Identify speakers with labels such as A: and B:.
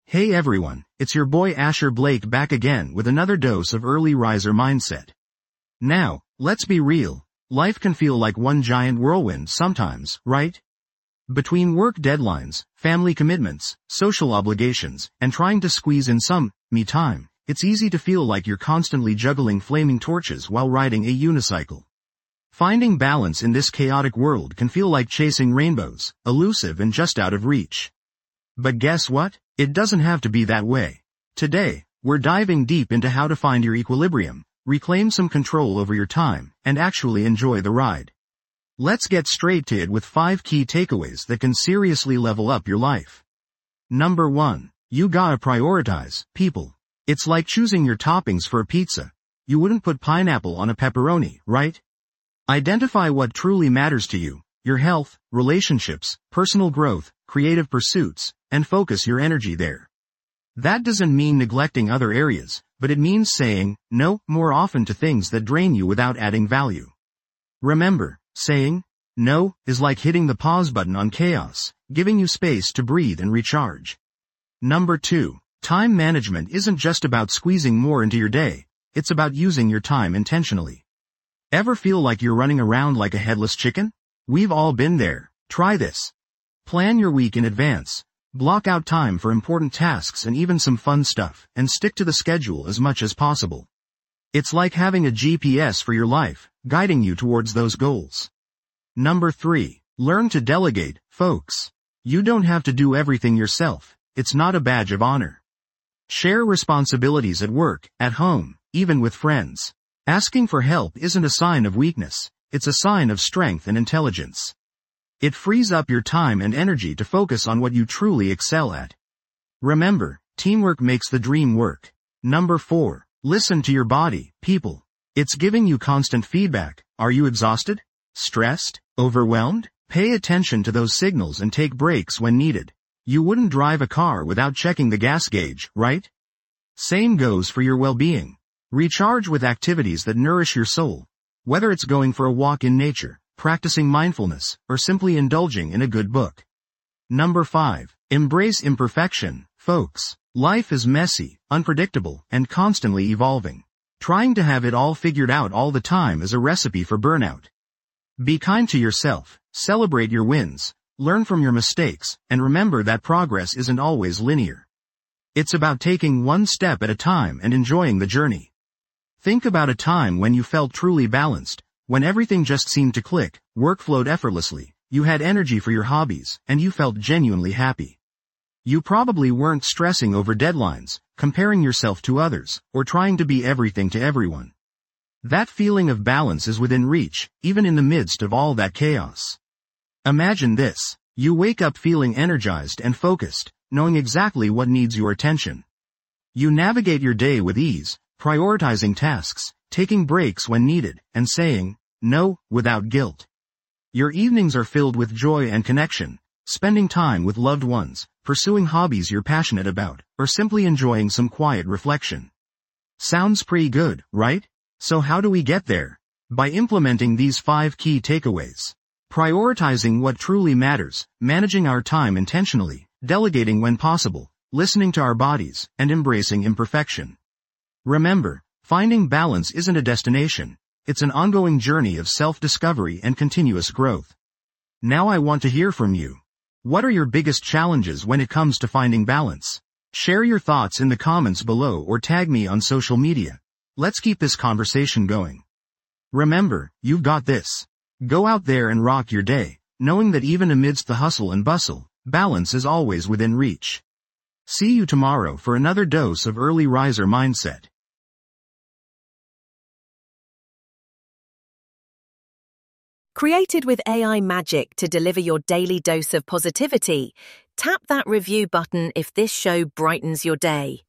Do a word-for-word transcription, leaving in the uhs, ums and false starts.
A: Hey everyone, it's your boy Asher Blake back again with another dose of early riser mindset. Now, let's be real, life can feel like one giant whirlwind sometimes, right? Between work deadlines, family commitments, social obligations, and trying to squeeze in some me time, it's easy to feel like you're constantly juggling flaming torches while riding a unicycle. Finding balance in this chaotic world can feel like chasing rainbows, elusive and just out of reach. But guess what? It doesn't have to be that way. Today, we're diving deep into how to find your equilibrium, reclaim some control over your time, and actually enjoy the ride. Let's get straight to it with five key takeaways that can seriously level up your life. Number one. You gotta prioritize people. It's like choosing your toppings for a pizza. You wouldn't put pineapple on a pepperoni, right? Identify what truly matters to you, your health, relationships, personal growth, creative pursuits, and focus your energy there. That doesn't mean neglecting other areas, but it means saying no more often to things that drain you without adding value. Remember, saying no is like hitting the pause button on chaos, giving you space to breathe and recharge. Number two. Time management isn't just about squeezing more into your day, it's about using your time intentionally. Ever feel like you're running around like a headless chicken? We've all been there. Try this. Plan your week in advance. Block out time for important tasks and even some fun stuff, and stick to the schedule as much as possible. It's like having a G P S for your life, guiding you towards those goals. Number three. Learn to delegate, folks. You don't have to do everything yourself. It's not a badge of honor. Share responsibilities at work, at home, even with friends. Asking for help isn't a sign of weakness, it's a sign of strength and intelligence. It frees up your time and energy to focus on what you truly excel at. Remember, teamwork makes the dream work. Number four. Listen to your body, people. It's giving you constant feedback. Are you exhausted? Stressed? Overwhelmed? Pay attention to those signals and take breaks when needed. You wouldn't drive a car without checking the gas gauge, right? Same goes for your well-being. Recharge with activities that nourish your soul. Whether it's going for a walk in nature, practicing mindfulness, or simply indulging in a good book. Number five. Embrace imperfection, folks. Life is messy, unpredictable, and constantly evolving. Trying to have it all figured out all the time is a recipe for burnout. Be kind to yourself, celebrate your wins, learn from your mistakes, and remember that progress isn't always linear. It's about taking one step at a time and enjoying the journey. Think about a time when you felt truly balanced, when everything just seemed to click, work flowed effortlessly, you had energy for your hobbies, and you felt genuinely happy. You probably weren't stressing over deadlines, comparing yourself to others, or trying to be everything to everyone. That feeling of balance is within reach, even in the midst of all that chaos. Imagine this. You wake up feeling energized and focused, knowing exactly what needs your attention. You navigate your day with ease, prioritizing tasks, taking breaks when needed, and saying no without guilt. Your evenings are filled with joy and connection, spending time with loved ones, pursuing hobbies you're passionate about, or simply enjoying some quiet reflection. Sounds pretty good, right? So how do we get there? By implementing these five key takeaways. Prioritizing what truly matters, managing our time intentionally, delegating when possible, listening to our bodies, and embracing imperfection. Remember, finding balance isn't a destination, it's an ongoing journey of self-discovery and continuous growth. Now I want to hear from you. What are your biggest challenges when it comes to finding balance? Share your thoughts in the comments below or tag me on social media. Let's keep this conversation going. Remember, you've got this. Go out there and rock your day, knowing that even amidst the hustle and bustle, balance is always within reach. See you tomorrow for another dose of early riser mindset.
B: Created with A I magic to deliver your daily dose of positivity, tap that review button if this show brightens your day.